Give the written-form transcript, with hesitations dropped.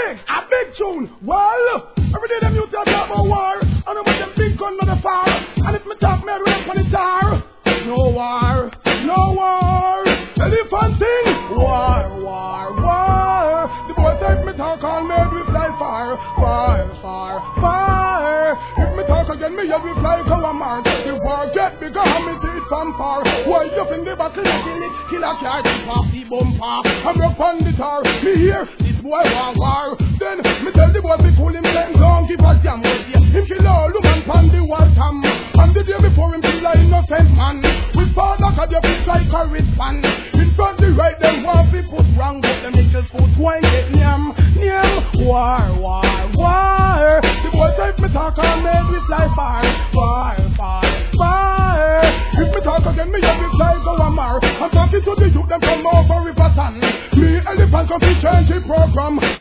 a big tune. Well, every day them you talk about war, and I'm with them big gun on the far. And if me talk, me rap on the tar. No war, no war. Elephant thing, war, war, war. The boy take me talk all made we fly far, far, far, far. If me talk again, me head we fly go a mark. The war get bigger and me see it from far. Why you in the battle, kill a car, keep off the bumper. I'm up on the tar, me hear this boy war. Then me tell the boy be cool him, then don't give a damn with you. Him kill all the man from the water. And the day before him kill a innocent man. With father cut your feet like a wristband. In front the right them want be put wrong, but them little foot why get nyam, nyam. War, war, war. The boy take me talk and made we fly far, far, far, far. If me talk again, me have me fly go a mar. I'm talking to the youth them from over River San. Me elephant come to change the program.